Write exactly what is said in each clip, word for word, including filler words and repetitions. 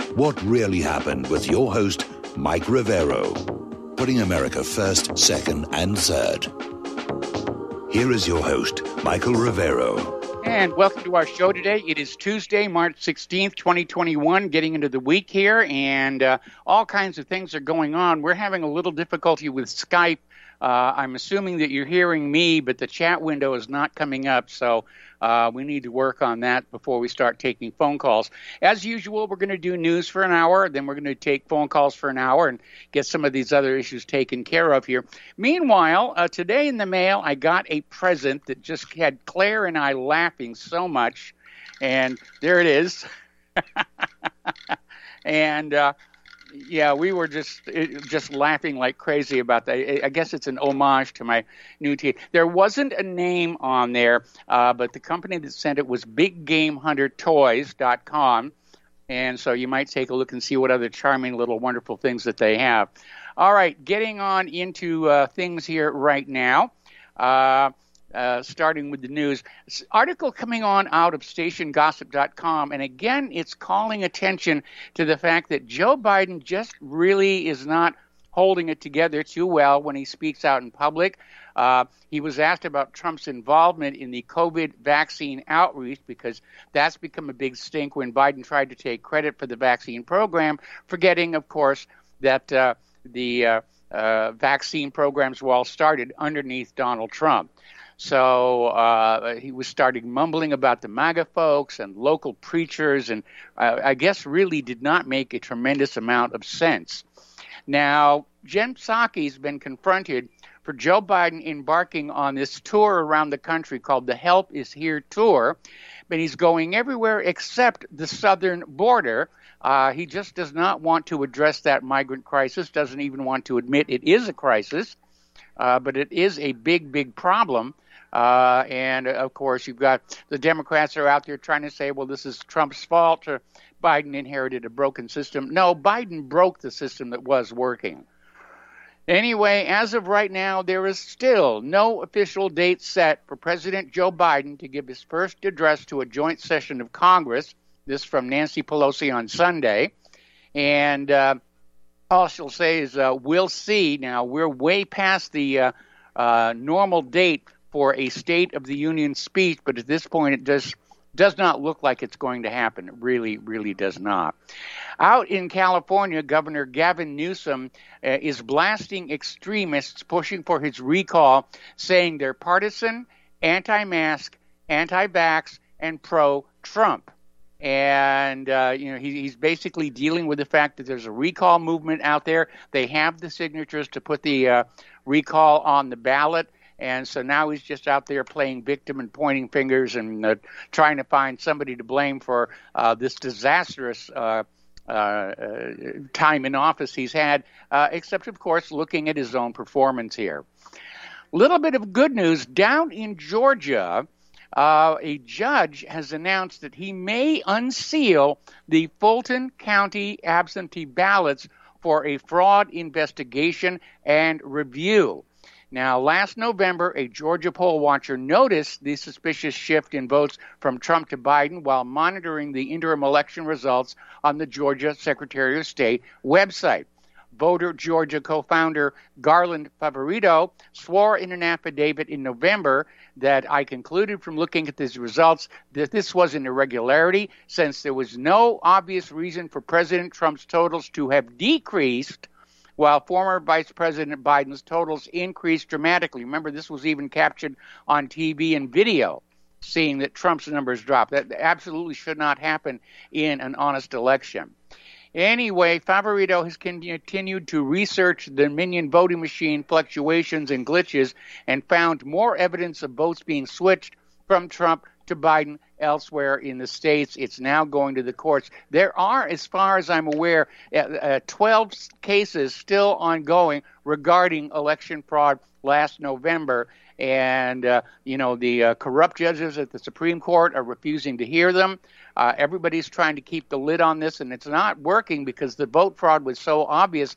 What Really Happened with your host, Mike Rivero. Putting America first, second, and third. Here is your host, Michael Rivero. And welcome to our show today. It is Tuesday, March sixteenth, twenty twenty-one, getting into the week here, and uh, all kinds of things are going on. We're having a little difficulty with Skype. Uh, I'm assuming that you're hearing me, but the chat window is not coming up, so uh, we need to work on that before we start taking phone calls. As usual, we're going to do news for an hour, then we're going to take phone calls for an hour and get some of these other issues taken care of here. Meanwhile, uh, today in the mail, I got a present that just had Claire and I laughing so much, and there it is. and uh Yeah, we were just just laughing like crazy about that. I guess it's an homage to my new T V. There wasn't a name on there, uh, but the company that sent it was big game hunter toys dot com. And so you might take a look and see what other charming little wonderful things that they have. All right, getting on into uh, things here right now. Uh Uh, starting with the news, article coming on out of station gossip dot com, and again, it's calling attention to the fact that Joe Biden just really is not holding it together too well when he speaks out in public. Uh, he was asked about Trump's involvement in the COVID vaccine outreach, because that's become a big stink when Biden tried to take credit for the vaccine program, forgetting, of course, that uh, the uh, uh, vaccine programs were all started underneath Donald Trump. So uh, he was starting mumbling about the MAGA folks and local preachers, and uh, I guess really did not make a tremendous amount of sense. Now, Jen Psaki's been confronted for Joe Biden embarking on this tour around the country called the Help Is Here Tour, but he's going everywhere except the southern border. Uh, he just does not want to address that migrant crisis, doesn't even want to admit it is a crisis, uh, but it is a big, big problem. Uh, and, of course, you've got the Democrats are out there trying to say, well, this is Trump's fault, or Biden inherited a broken system. No, Biden broke the system that was working. Anyway, as of right now, there is still no official date set for President Joe Biden to give his first address to a joint session of Congress. This from Nancy Pelosi on Sunday. And uh, all she'll say is, uh, we'll see. Now, we're way past the uh, uh, normal date for a State of the Union speech, but at this point it does does not look like it's going to happen. It really, really does not. Out in California, Governor Gavin Newsom uh, is blasting extremists pushing for his recall, saying they're partisan, anti-mask, anti-vax, and pro-Trump. And, uh, you know, he, he's basically dealing with the fact that there's a recall movement out there. They have the signatures to put the uh, recall on the ballot. And so now he's just out there playing victim and pointing fingers and uh, trying to find somebody to blame for uh, this disastrous uh, uh, uh, time in office he's had, uh, except, of course, looking at his own performance here. Little bit of good news. Down in Georgia, uh, a judge has announced that he may unseal the Fulton County absentee ballots for a fraud investigation and review. Now, last November, a Georgia poll watcher noticed the suspicious shift in votes from Trump to Biden while monitoring the interim election results on the Georgia Secretary of State website. Voter Georgia co-founder Garland Favorito swore in an affidavit in November that I concluded from looking at these results that this was an irregularity, since there was no obvious reason for President Trump's totals to have decreased while former Vice President Biden's totals increased dramatically. Remember, this was even captured on T V and video, seeing that Trump's numbers dropped. That absolutely should not happen in an honest election. Anyway, Favorito has continued to research the Dominion voting machine fluctuations and glitches and found more evidence of votes being switched from Trump to Biden elsewhere in the states. It's now going to the courts. There are, as far as I'm aware, uh, twelve cases still ongoing regarding election fraud last November. And, uh, you know, the uh, corrupt judges at the Supreme Court are refusing to hear them. Uh, everybody's trying to keep the lid on this, and it's not working because the vote fraud was so obvious,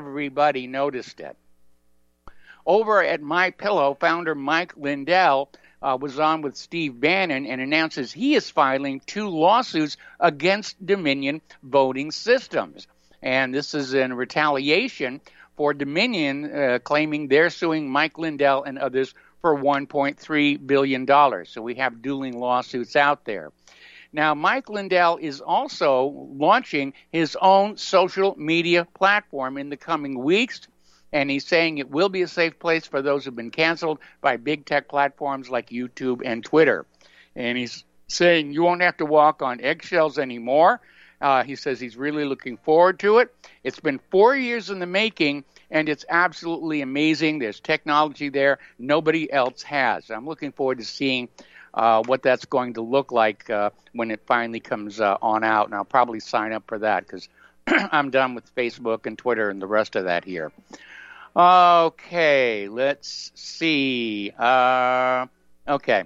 everybody noticed it. Over at MyPillow, founder Mike Lindell uh, was on with Steve Bannon and announces he is filing two lawsuits against Dominion voting systems. And this is in retaliation for Dominion uh, claiming they're suing Mike Lindell and others for one point three billion dollars. So we have dueling lawsuits out there. Now, Mike Lindell is also launching his own social media platform in the coming weeks, and he's saying it will be a safe place for those who've been canceled by big tech platforms like YouTube and Twitter. And he's saying you won't have to walk on eggshells anymore. Uh, he says he's really looking forward to it. It's been four years in the making, and it's absolutely amazing. There's technology there nobody else has. I'm looking forward to seeing uh, what that's going to look like uh, when it finally comes uh, on out. And I'll probably sign up for that because I'm done with Facebook and Twitter and the rest of that here. Okay, let's see. Uh, okay.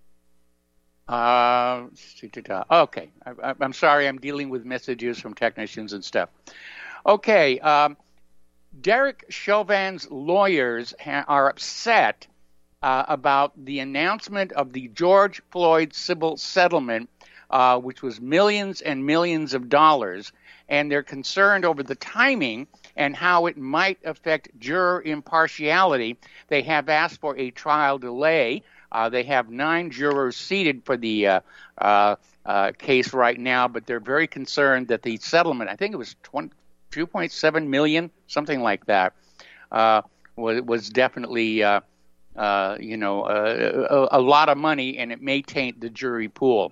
Uh, okay, I, I'm sorry, I'm dealing with messages from technicians and stuff. Okay, um, Derek Chauvin's lawyers ha- are upset uh, about the announcement of the George Floyd civil settlement, uh, which was millions and millions of dollars, and they're concerned over the timing and how it might affect juror impartiality. They have asked for a trial delay. Uh, they have nine jurors seated for the uh, uh, uh, case right now, but they're very concerned that the settlement, I think it was two point seven million dollars, something like that, uh, was, was definitely, uh, uh, you know, uh, a, a lot of money, and it may taint the jury pool.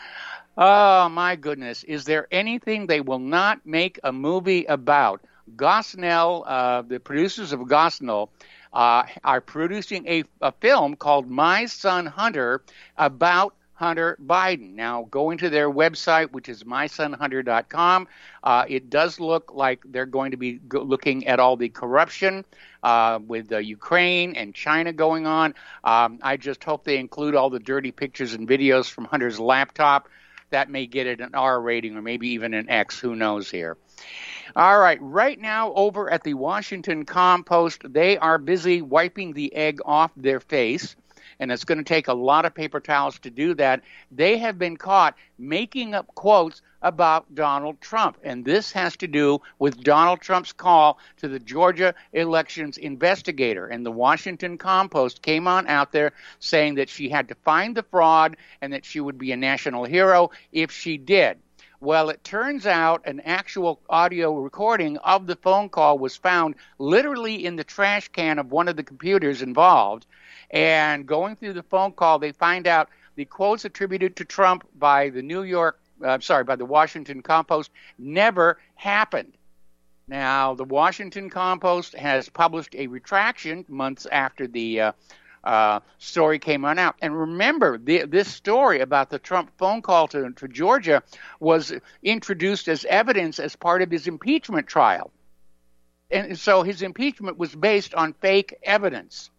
Oh, my goodness. Is there anything they will not make a movie about? Gosnell, uh, the producers of Gosnell, uh, are producing a, a film called My Son Hunter about Hunter Biden. Now, going to their website, which is my son hunter dot com, uh, it does look like they're going to be go- looking at all the corruption uh, with uh, Ukraine and China going on. Um, I just hope they include all the dirty pictures and videos from Hunter's laptop. That may get it an R rating or maybe even an X. Who knows here? All right. Right now, over at the Washington Compost, they are busy wiping the egg off their face, and it's going to take a lot of paper towels to do that. They have been caught making up quotes about Donald Trump, and this has to do with Donald Trump's call to the Georgia elections investigator. And the Washington Compost came on out there saying that she had to find the fraud and that she would be a national hero if she did. Well, it turns out an actual audio recording of the phone call was found literally in the trash can of one of the computers involved. And going through the phone call, they find out the quotes attributed to Trump by the New York, uh, sorry, by the Washington Compost never happened. Now, the Washington Compost has published a retraction months after the uh, uh, story came on out. And remember, the, this story about the Trump phone call to, to Georgia was introduced as evidence as part of his impeachment trial. And so his impeachment was based on fake evidence.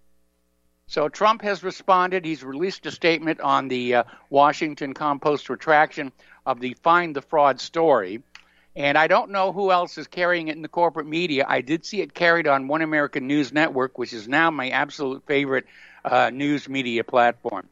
So Trump has responded. He's released a statement on the uh, Washington Compost retraction of the Find the Fraud story. And I don't know who else is carrying it in the corporate media. I did see it carried on One American News Network, which is now my absolute favorite uh, news media platform.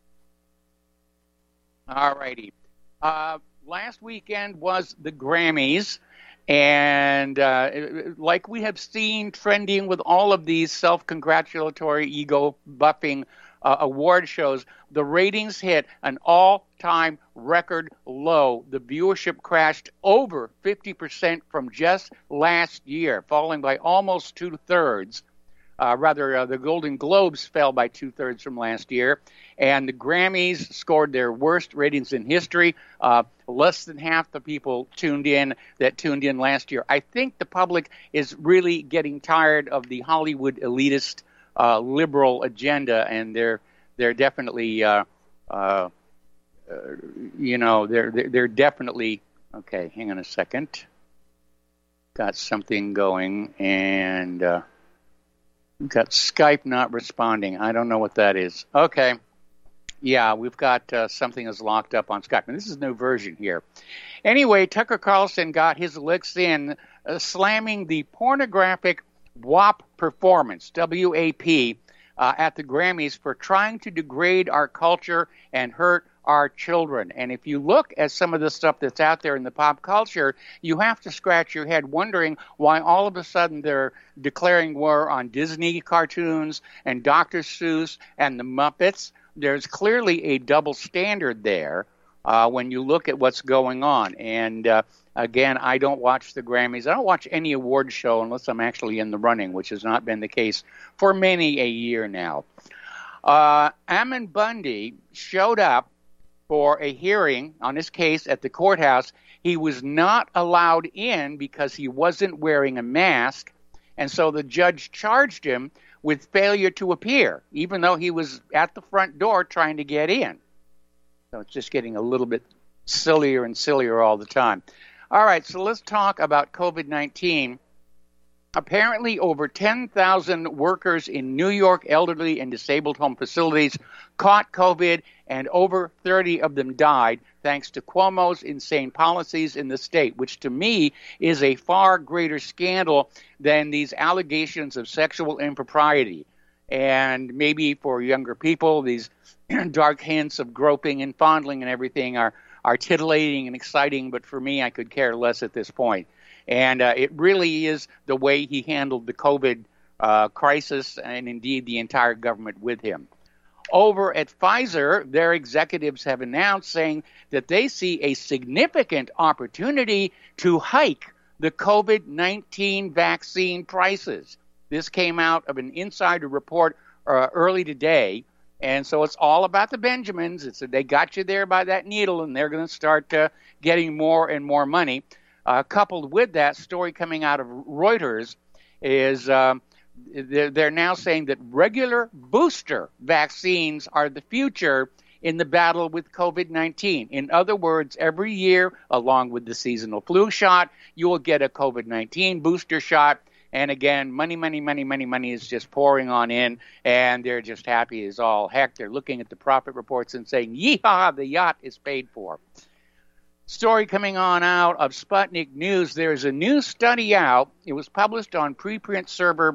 All righty. Uh, last weekend was the Grammys. And uh, like we have seen trending with all of these self-congratulatory, ego-buffing uh, award shows, the ratings hit an all-time record low. The viewership crashed over fifty percent from just last year, falling by almost two-thirds. Uh, rather, uh, the Golden Globes fell by two-thirds from last year, and the Grammys scored their worst ratings in history. Uh, less than half the people tuned in that tuned in last year. I think the public is really getting tired of the Hollywood elitist uh, liberal agenda, and they're they're definitely, uh, uh, uh, you know, they're they're definitely okay. Hang on a second. Got something going, and. Uh, Got Skype not responding. I don't know what that is. Okay. Yeah, we've got uh, something that's locked up on Skype. And this is a new version here. Anyway, Tucker Carlson got his licks in, uh, slamming the pornographic W A P performance, W A P, uh, at the Grammys for trying to degrade our culture and hurt our children. And if you look at some of the stuff that's out there in the pop culture, you have to scratch your head wondering why all of a sudden they're declaring war on Disney cartoons and Doctor Seuss and the Muppets. There's clearly a double standard there uh, when you look at what's going on. And uh, again, I don't watch the Grammys. I don't watch any award show unless I'm actually in the running, which has not been the case for many a year now. Uh, Ammon Bundy showed up for a hearing on his case at the courthouse. He was not allowed in because he wasn't wearing a mask, and so the judge charged him with failure to appear, even though he was at the front door trying to get in. So it's just getting a little bit sillier and sillier all the time. All right, so let's talk about COVID nineteen. Apparently, over ten thousand workers in New York elderly and disabled home facilities caught COVID, and over thirty of them died thanks to Cuomo's insane policies in the state, which to me is a far greater scandal than these allegations of sexual impropriety. And maybe for younger people, these dark hints of groping and fondling and everything are, are titillating and exciting, but for me, I could care less at this point. And uh, it really is the way he handled the COVID uh, crisis and indeed the entire government with him. Over at Pfizer, their executives have announced saying that they see a significant opportunity to hike the COVID nineteen vaccine prices. This came out of an insider report uh, early today. And so it's all about the Benjamins. It's they got you there by that needle, and they're going to start uh, getting more and more money. Uh, coupled with that, story coming out of Reuters is um, they're, they're now saying that regular booster vaccines are the future in the battle with COVID nineteen. In other words, every year, along with the seasonal flu shot, you will get a COVID nineteen booster shot. And again, money, money, money, money, money is just pouring on in, and they're just happy as all heck. They're looking at the profit reports and saying, yeehaw, the yacht is paid for. Story coming on out of Sputnik News. There's a new study out. It was published on preprint server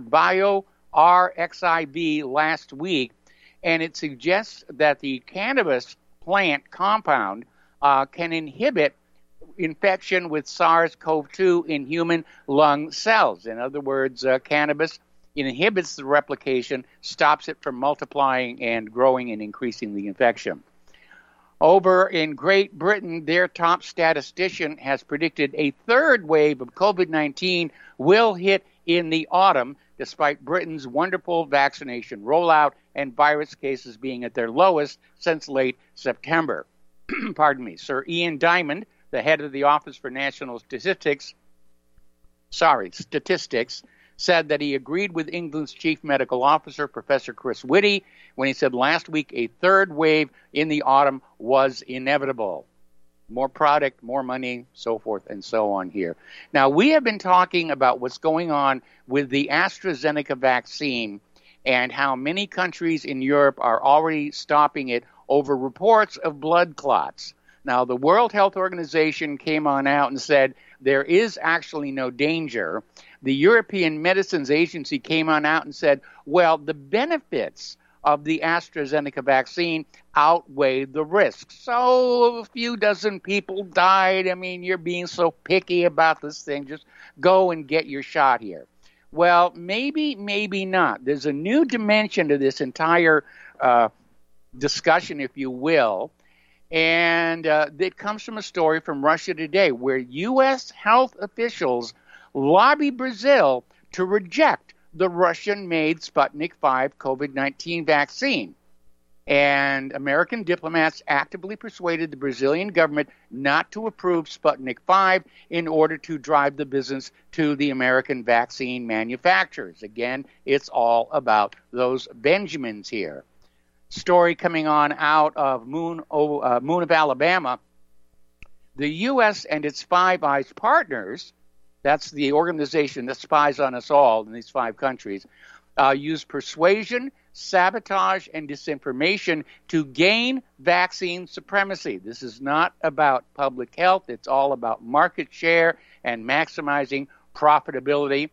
BioRxiv last week, and it suggests that the cannabis plant compound uh, can inhibit infection with SARS-C o V two in human lung cells. In other words, uh, cannabis inhibits the replication, stops it from multiplying and growing and increasing the infection. Over in Great Britain, their top statistician has predicted a third wave of COVID nineteen will hit in the autumn, despite Britain's wonderful vaccination rollout and virus cases being at their lowest since late September. Pardon me. Sir Ian Diamond, the head of the Office for National Statistics, sorry, Statistics, said that he agreed with England's chief medical officer, Professor Chris Whitty, when he said last week a third wave in the autumn was inevitable. More product, more money, so forth and so on here. Now, we have been talking about what's going on with the AstraZeneca vaccine and how many countries in Europe are already stopping it over reports of blood clots. Now, the World Health Organization came on out and said there is actually no danger. The European Medicines Agency came on out and said, well, the benefits of the AstraZeneca vaccine outweigh the risks. So a few dozen people died. I mean, you're being so picky about this thing. Just go and get your shot here. Well, maybe, maybe not. There's a new dimension to this entire uh, discussion, if you will. And uh, it comes from a story from Russia Today where U S health officials lobby Brazil to reject the Russian-made Sputnik five COVID nineteen vaccine. And American diplomats actively persuaded the Brazilian government not to approve Sputnik five in order to drive the business to the American vaccine manufacturers. Again, it's all about those Benjamins here. Story coming on out of Moon, uh, Moon of Alabama. The U S and its Five Eyes partners, that's the organization that spies on us all in these five countries, uh, use persuasion, sabotage, and disinformation to gain vaccine supremacy. This is not about public health. It's all about market share and maximizing profitability.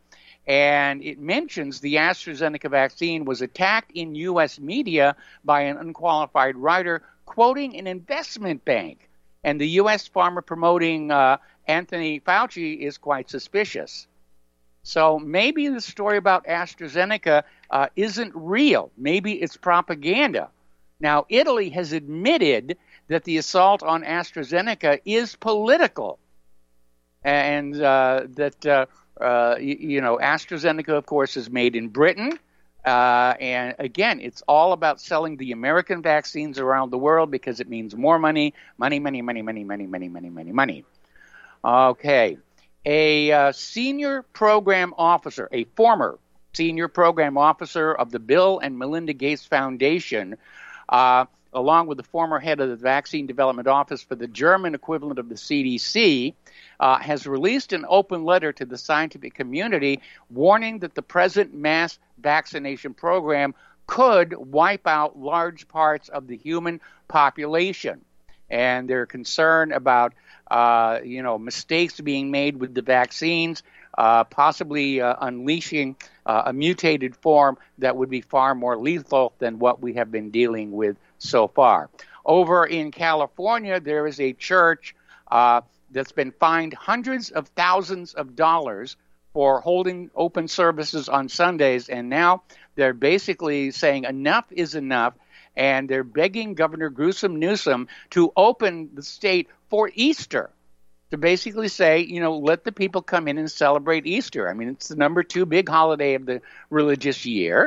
And it mentions the AstraZeneca vaccine was attacked in U S media by an unqualified writer quoting an investment bank. And the U S pharma promoting uh, Anthony Fauci is quite suspicious. So maybe the story about AstraZeneca uh, isn't real. Maybe it's propaganda. Now, Italy has admitted that the assault on AstraZeneca is political, and uh, that, uh, uh, you, you know, AstraZeneca, of course, is made in Britain. Uh, and again, it's all about selling the American vaccines around the world because it means more money, money, money, money, money, money, money, money, money, money. Okay. A uh, senior program officer, a former senior program officer of the Bill and Melinda Gates Foundation, uh, along with the former head of the Vaccine Development Office for the German equivalent of the C D C, uh, has released an open letter to the scientific community warning that the present mass vaccination program could wipe out large parts of the human population. And they're concerned about, uh, you know, mistakes being made with the vaccines, uh, possibly uh, unleashing uh, a mutated form that would be far more lethal than what we have been dealing with so far. Over in California, there is a church uh, that's been fined hundreds of thousands of dollars for holding open services on Sundays, and now they're basically saying enough is enough, and they're begging Governor Gruesome Newsom to open the state for Easter, to basically say, you know, let the people come in and celebrate Easter. I mean, it's the number two big holiday of the religious year.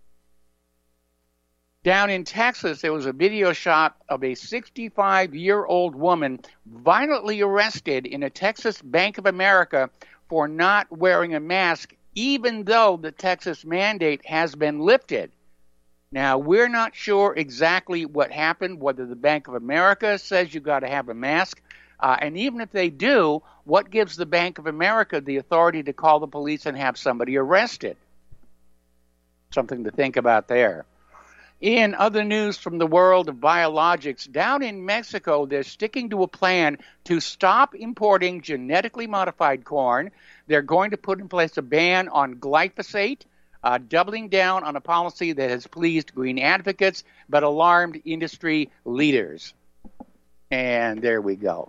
Down in Texas, there was a video shot of a sixty-five-year-old woman violently arrested in a Texas Bank of America for not wearing a mask, even though the Texas mandate has been lifted. Now, we're not sure exactly what happened, whether the Bank of America says you've got to have a mask, uh, and even if they do, what gives the Bank of America the authority to call the police and have somebody arrested? Something to think about there. In other news from the world of biologics, down in Mexico, they're sticking to a plan to stop importing genetically modified corn. They're going to put in place a ban on glyphosate, uh, doubling down on a policy that has pleased green advocates but alarmed industry leaders. And there we go.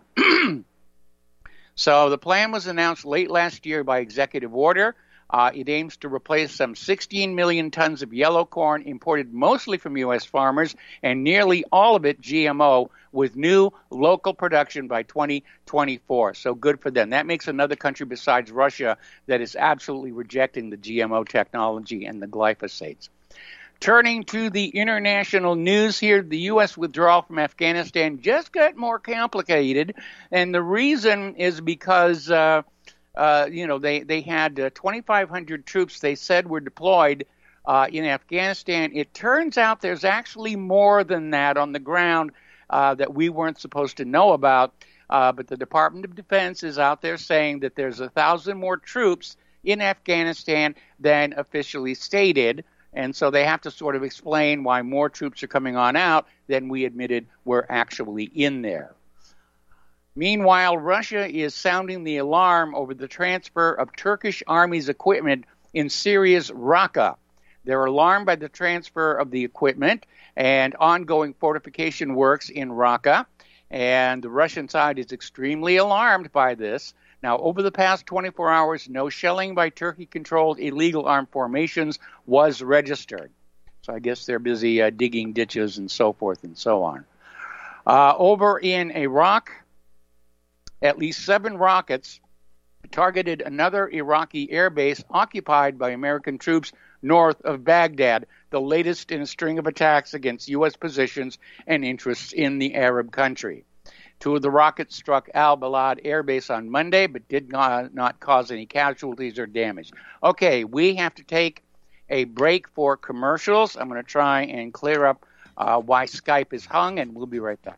So the plan was announced late last year by executive order. Uh, it aims to replace some sixteen million tons of yellow corn imported mostly from U S farmers, and nearly all of it G M O, with new local production by twenty twenty-four. So good for them. That makes another country besides Russia that is absolutely rejecting the G M O technology and the glyphosates. Turning to the international news here, the U S withdrawal from Afghanistan just got more complicated, and the reason is because uh, Uh, you know, they, they had uh, twenty-five hundred troops they said were deployed uh, in Afghanistan. It turns out there's actually more than that on the ground uh, that we weren't supposed to know about. Uh, but the Department of Defense is out there saying that there's a thousand more troops in Afghanistan than officially stated. And so they have to sort of explain why more troops are coming on out than we admitted were actually in there. Meanwhile, Russia is sounding the alarm over the transfer of Turkish army's equipment in Syria's Raqqa. They're alarmed by the transfer of the equipment and ongoing fortification works in Raqqa, and the Russian side is extremely alarmed by this. Now, over the past twenty-four hours, no shelling by Turkey-controlled illegal armed formations was registered. So I guess they're busy uh, digging ditches and so forth and so on. Uh, over in Iraq, at least seven rockets targeted another Iraqi airbase occupied by American troops north of Baghdad, the latest in a string of attacks against U S positions and interests in the Arab country. Two of the rockets struck Al-Balad Air Base on Monday, but did not, not cause any casualties or damage. Okay, we have to take a break for commercials. I'm going to try and clear up uh, why Skype is hung, and we'll be right back.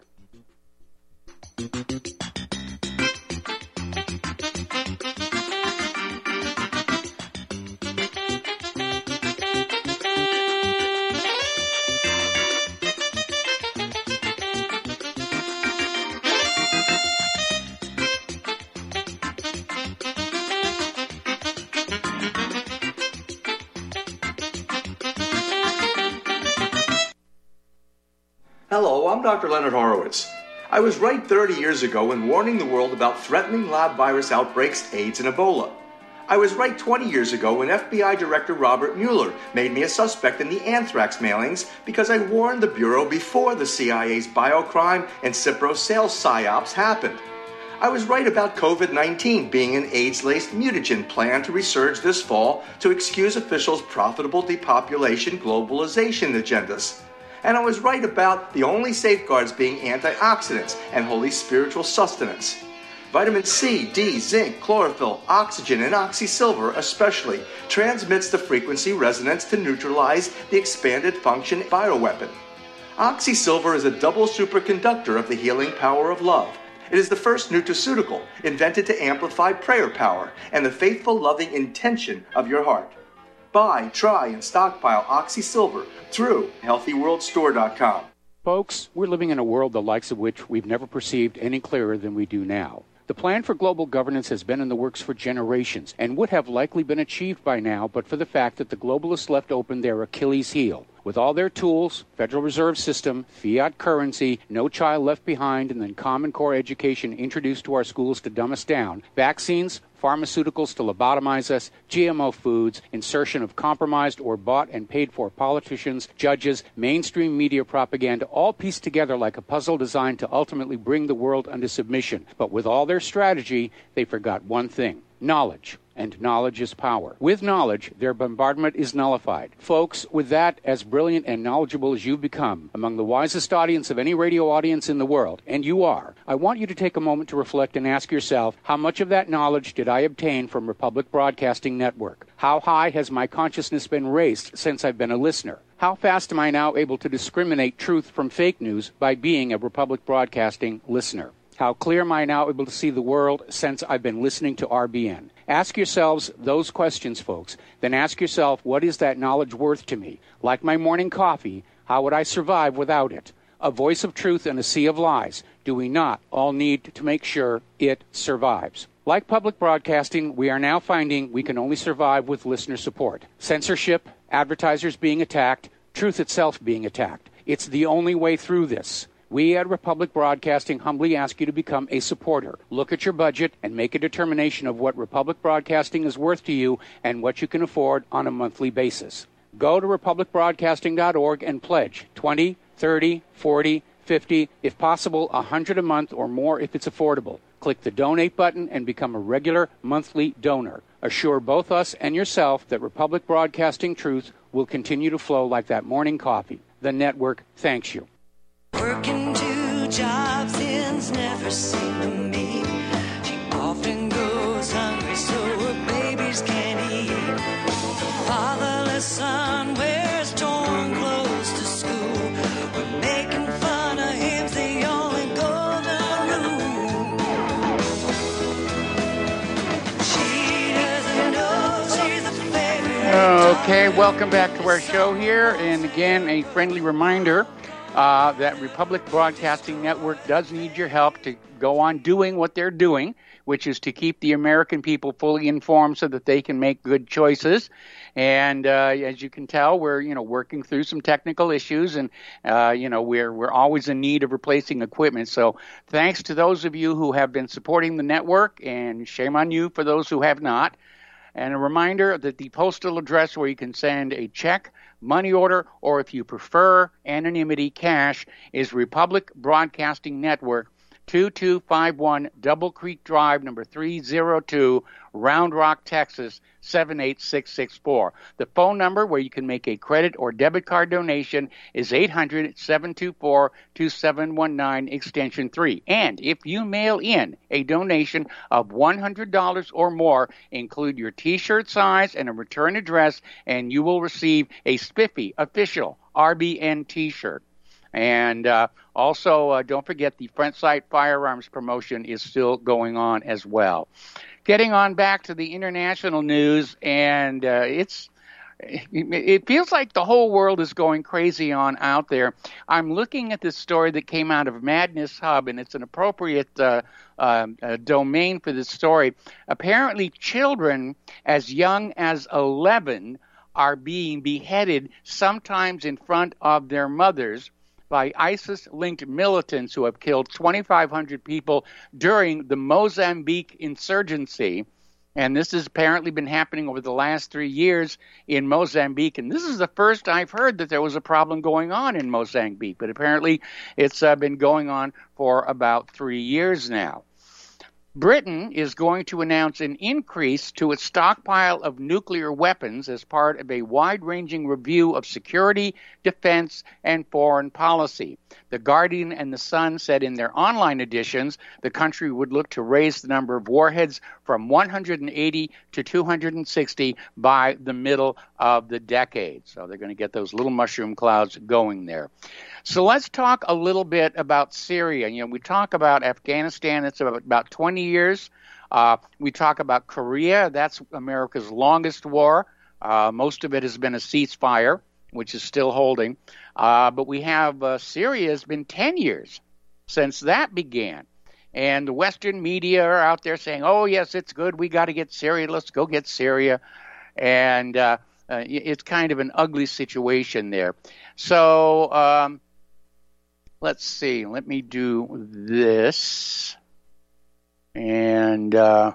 I'm Doctor Leonard Horowitz. I was right thirty years ago in warning the world about threatening lab virus outbreaks, AIDS, and Ebola. I was right twenty years ago when F B I Director Robert Mueller made me a suspect in the anthrax mailings because I warned the Bureau before the C I A's biocrime and Cipro sales psyops happened. I was right about COVID nineteen being an AIDS-laced mutagen planned to resurge this fall to excuse officials' profitable depopulation globalization agendas. And I was right about the only safeguards being antioxidants and holy spiritual sustenance. Vitamin C, D, zinc, chlorophyll, oxygen, and oxysilver especially transmits the frequency resonance to neutralize the expanded function bioweapon. Oxysilver is a double superconductor of the healing power of love. It is the first nutraceutical invented to amplify prayer power and the faithful, loving intention of your heart. Buy, try, and stockpile Oxysilver through healthy world store dot com. Folks, we're living in a world the likes of which we've never perceived any clearer than we do now. The plan for global governance has been in the works for generations and would have likely been achieved by now but for the fact that the globalists left open their Achilles heel. With all their tools, Federal Reserve System, fiat currency, no child left behind, and then Common Core education introduced to our schools to dumb us down, vaccines, pharmaceuticals to lobotomize us, G M O foods, insertion of compromised or bought and paid for politicians, judges, mainstream media propaganda, all pieced together like a puzzle designed to ultimately bring the world under submission. But with all their strategy, they forgot one thing: knowledge. And knowledge is power. With knowledge, their bombardment is nullified. Folks, with that, as brilliant and knowledgeable as you've become, among the wisest audience of any radio audience in the world, and you are, I want you to take a moment to reflect and ask yourself, how much of that knowledge did I obtain from Republic Broadcasting Network? How high has my consciousness been raised since I've been a listener? How fast am I now able to discriminate truth from fake news by being a Republic Broadcasting listener? How clear am I now able to see the world since I've been listening to R B N? Ask yourselves those questions, folks. Then ask yourself, what is that knowledge worth to me? Like my morning coffee, how would I survive without it? A voice of truth in a sea of lies. Do we not all need to make sure it survives? Like public broadcasting, we are now finding we can only survive with listener support. Censorship, advertisers being attacked, truth itself being attacked. It's the only way through this. We at Republic Broadcasting humbly ask you to become a supporter. Look at your budget and make a determination of what Republic Broadcasting is worth to you and what you can afford on a monthly basis. Go to republic broadcasting dot org and pledge twenty, thirty, forty, fifty, if possible, one hundred a month or more if it's affordable. Click the donate button and become a regular monthly donor. Assure both us and yourself that Republic Broadcasting truth will continue to flow like that morning coffee. The network thanks you. Working two jobs ends never seem to meet. She often goes hungry so her babies can't eat. Fatherless son wears torn clothes to school. We're making fun of him's the only golden rule. She doesn't know she's a favorite. Okay, welcome back to our show here. And again, a friendly reminder Uh, that Republic Broadcasting Network does need your help to go on doing what they're doing, which is to keep the American people fully informed so that they can make good choices. And uh, as you can tell, we're you know working through some technical issues, and uh, you know we're we're always in need of replacing equipment. So thanks to those of you who have been supporting the network, and shame on you for those who have not. And a reminder that the postal address where you can send a check, money order, or if you prefer anonymity, cash, is Republic Broadcasting Network, two two five one Double Creek Drive, number three oh two, Round Rock, Texas, seven eight six six four. The phone number where you can make a credit or debit card donation is eight hundred, seven two four, two seven one nine, extension three. And if you mail in a donation of one hundred dollars or more, include your T-shirt size and a return address, and you will receive a spiffy official R B N T-shirt. And uh, also, uh, don't forget the Front Sight Firearms promotion is still going on as well. Getting on back to the international news, and uh, it's it feels like the whole world is going crazy on out there. I'm looking at this story that came out of Madness Hub, and it's an appropriate uh, uh, uh, domain for this story. Apparently, children as young as eleven are being beheaded, sometimes in front of their mothers, by ISIS-linked militants who have killed twenty-five hundred people during the Mozambique insurgency. And this has apparently been happening over the last three years in Mozambique. And this is the first I've heard that there was a problem going on in Mozambique. But apparently it's uh, been going on for about three years now. Britain is going to announce an increase to its stockpile of nuclear weapons as part of a wide-ranging review of security, defense, and foreign policy. The Guardian and The Sun said in their online editions the country would look to raise the number of warheads from one hundred eighty to two hundred sixty by the middle of the decade. So they're going to get those little mushroom clouds going there. So let's talk a little bit about Syria. You know, we talk about Afghanistan, it's about, about twenty years. Uh, we talk about Korea, that's America's longest war. Uh, most of it has been a ceasefire, which is still holding. Uh, but we have uh, Syria has been ten years since that began. And the Western media are out there saying, oh, yes, it's good. We got to get Syria. Let's go get Syria. And uh, uh, it's kind of an ugly situation there. So um, let's see. Let me do this. And uh,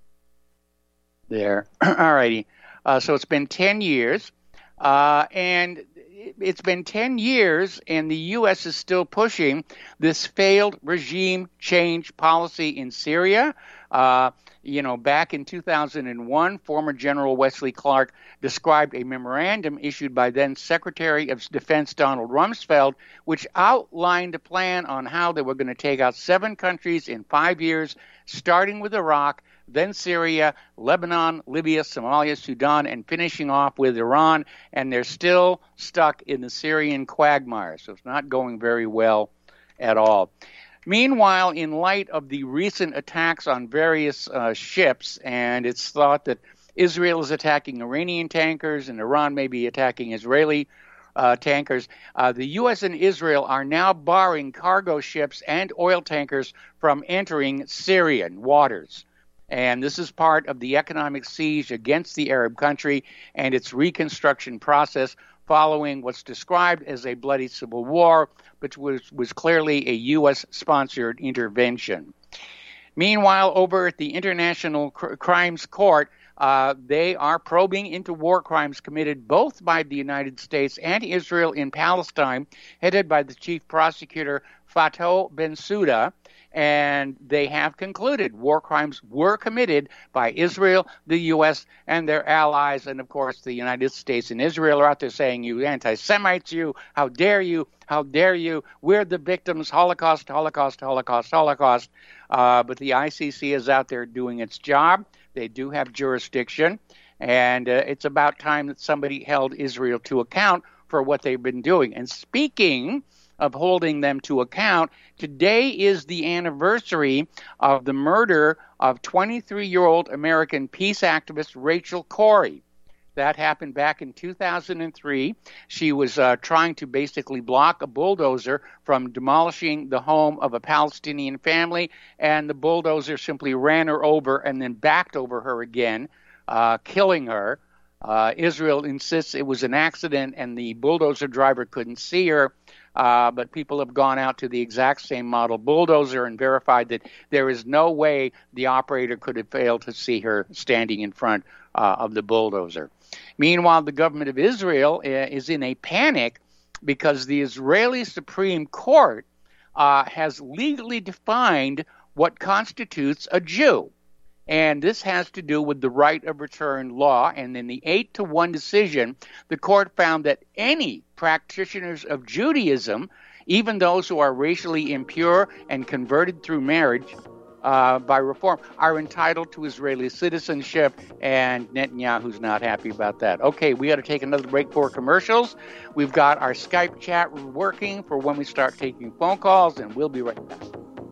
there. All righty. Uh, so it's been ten years. Uh, and it's been ten years, and the U S is still pushing this failed regime change policy in Syria. Uh, you know, back in two thousand one, former General Wesley Clark described a memorandum issued by then Secretary of Defense Donald Rumsfeld, which outlined a plan on how they were going to take out seven countries in five years, starting with Iraq, then Syria, Lebanon, Libya, Somalia, Sudan, and finishing off with Iran. And they're still stuck in the Syrian quagmire, so it's not going very well at all. Meanwhile, in light of the recent attacks on various uh, ships, and it's thought that Israel is attacking Iranian tankers and Iran may be attacking Israeli uh, tankers, uh, the U S and Israel are now barring cargo ships and oil tankers from entering Syrian waters. And this is part of the economic siege against the Arab country and its reconstruction process following what's described as a bloody civil war, which was, was clearly a U S-sponsored intervention. Meanwhile, over at the International C- Crimes Court, uh, they are probing into war crimes committed both by the United States and Israel in Palestine, headed by the chief prosecutor Fatou Bensouda. And they have concluded war crimes were committed by Israel, the U S, and their allies. And, of course, the United States and Israel are out there saying, you anti-Semites, you, how dare you, how dare you, we're the victims, Holocaust, Holocaust, Holocaust, Holocaust. Uh, but the I C C is out there doing its job. They do have jurisdiction. And uh, it's about time that somebody held Israel to account for what they've been doing. And speaking of holding them to account, today is the anniversary of the murder of twenty-three-year-old American peace activist Rachel Corrie. That happened back in two thousand three. She was uh, trying to basically block a bulldozer from demolishing the home of a Palestinian family, and the bulldozer simply ran her over and then backed over her again, uh, killing her. Uh, Israel insists it was an accident and the bulldozer driver couldn't see her. Uh, but people have gone out to the exact same model bulldozer and verified that there is no way the operator could have failed to see her standing in front uh, of the bulldozer. Meanwhile, the government of Israel uh, is in a panic because the Israeli Supreme Court uh, has legally defined what constitutes a Jew. And this has to do with the right of return law. And in the eight to one decision, the court found that any practitioners of Judaism, even those who are racially impure and converted through marriage uh, by reform, are entitled to Israeli citizenship. And Netanyahu's not happy about that. Okay, we got to take another break for commercials. We've got our Skype chat working for when we start taking phone calls, and we'll be right back.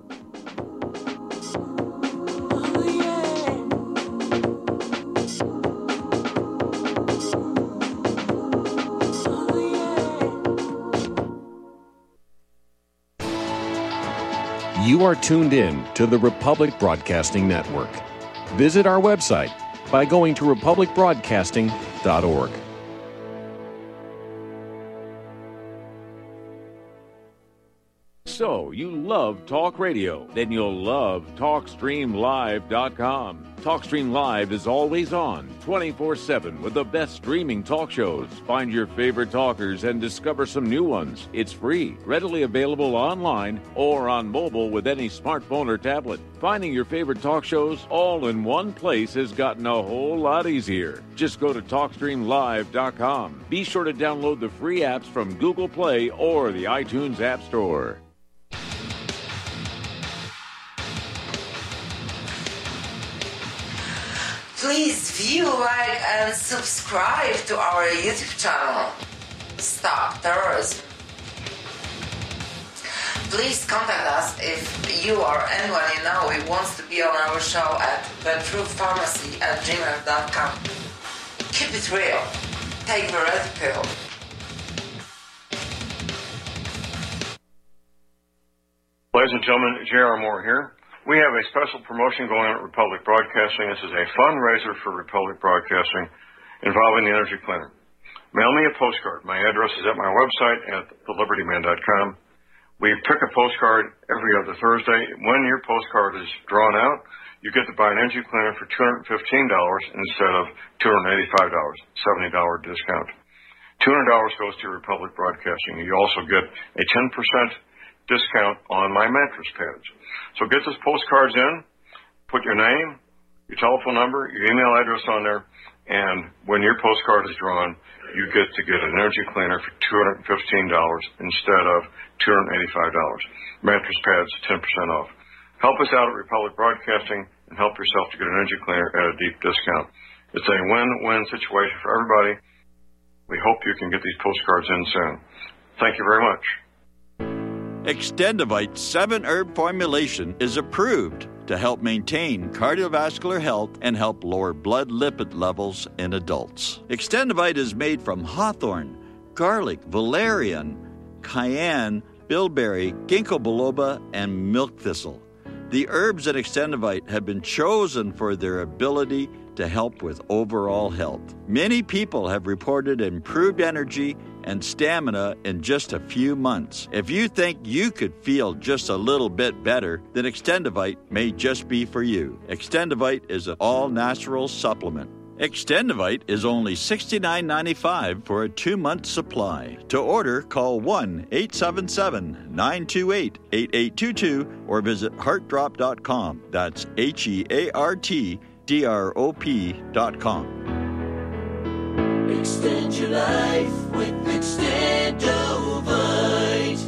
You are tuned in to the Republic Broadcasting Network. Visit our website by going to republic broadcasting dot org. So, you love talk radio? Then you'll love talk stream live dot com. TalkStream Live is always on, twenty-four seven, with the best streaming talk shows. Find your favorite talkers and discover some new ones. It's free, readily available online or on mobile with any smartphone or tablet. Finding your favorite talk shows all in one place has gotten a whole lot easier. Just go to talk stream live dot com. Be sure to download the free apps from Google Play or the iTunes App Store. Please view, like, and subscribe to our YouTube channel, Stop Terrorism. Please contact us if you or anyone you know who wants to be on our show at the truth pharmacy at gmail dot com. Keep it real. Take the red pill. Ladies and gentlemen, J R. Moore here. We have a special promotion going on at Republic Broadcasting. This is a fundraiser for Republic Broadcasting involving the Energy Cleaner. Mail me a postcard. My address is at my website at the liberty man dot com. We pick a postcard every other Thursday. When your postcard is drawn out, you get to buy an Energy Cleaner for two hundred fifteen dollars instead of two hundred eighty-five dollars, seventy dollars discount. two hundred dollars goes to Republic Broadcasting. You also get a ten percent discount on my mattress pads. So get those postcards in, put your name, your telephone number, your email address on there, and when your postcard is drawn, you get to get an Energy Cleaner for two hundred fifteen dollars instead of two hundred eighty-five dollars. Mattress pads, ten percent off. Help us out at Republic Broadcasting and help yourself to get an Energy Cleaner at a deep discount. It's a win-win situation for everybody. We hope you can get these postcards in soon. Thank you very much. Extendivite seven herb formulation is approved to help maintain cardiovascular health and help lower blood lipid levels in adults. Extendivite is made from hawthorn, garlic, valerian, cayenne, bilberry, ginkgo biloba, and milk thistle. The herbs in Extendivite have been chosen for their ability to help with overall health. Many people have reported improved energy and stamina in just a few months. If you think you could feel just a little bit better, then Extendivite may just be for you. Extendivite is an all-natural supplement. Extendivite is only sixty-nine ninety-five for a two-month supply. To order, call one eight seven seven, nine two eight, eight eight two two or visit heart drop dot com. That's H E A R T D R O P dot com. Extend your life with Extendovite.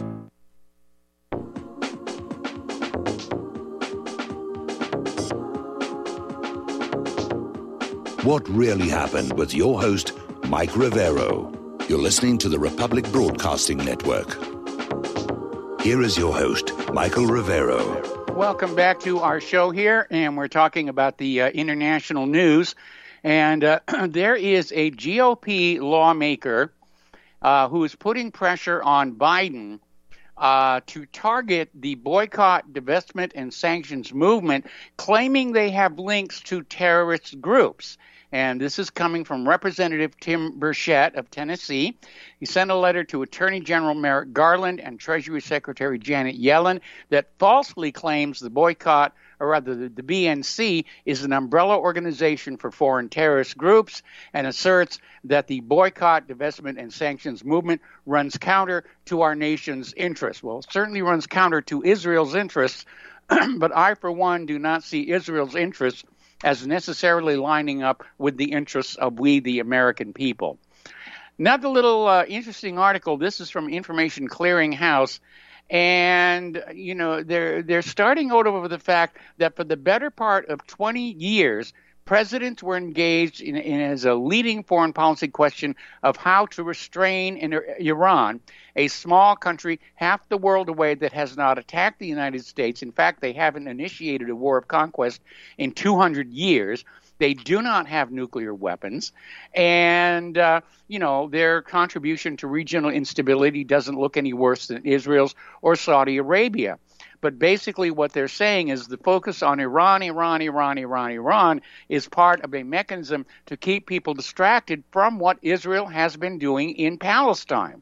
What really happened with your host, Mike Rivero. You're listening to the Republic Broadcasting Network. Here is your host, Michael Rivero. Welcome back to our show here, and we're talking about the uh, international news. And uh, there is a G O P lawmaker uh, who is putting pressure on Biden uh, to target the boycott, divestment, and sanctions movement, claiming they have links to terrorist groups. And this is coming from Representative Tim Burchett of Tennessee. He sent a letter to Attorney General Merrick Garland and Treasury Secretary Janet Yellen that falsely claims the boycott, or rather the, the B N C, is an umbrella organization for foreign terrorist groups, and asserts that the boycott, divestment, and sanctions movement runs counter to our nation's interests. Well, it certainly runs counter to Israel's interests, but I, for one, do not see Israel's interests as necessarily lining up with the interests of we, the American people. Another little uh, interesting article. This is from Information Clearinghouse. And, you know, they're, they're starting out over the fact that for the better part of twenty years, presidents were engaged in, in as a leading foreign policy question of how to restrain in Iran, a small country half the world away that has not attacked the United States. In fact, they haven't initiated a war of conquest in two hundred years. They do not have nuclear weapons. And, uh, you know, their contribution to regional instability doesn't look any worse than Israel's or Saudi Arabia. But basically what they're saying is the focus on Iran, Iran, Iran, Iran, Iran is part of a mechanism to keep people distracted from what Israel has been doing in Palestine.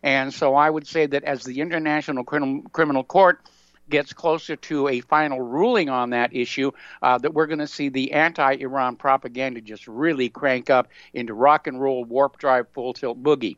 And so I would say that as the International Criminal, Criminal Court gets closer to a final ruling on that issue, uh, that we're going to see the anti-Iran propaganda just really crank up into rock and roll, warp drive, full tilt boogie.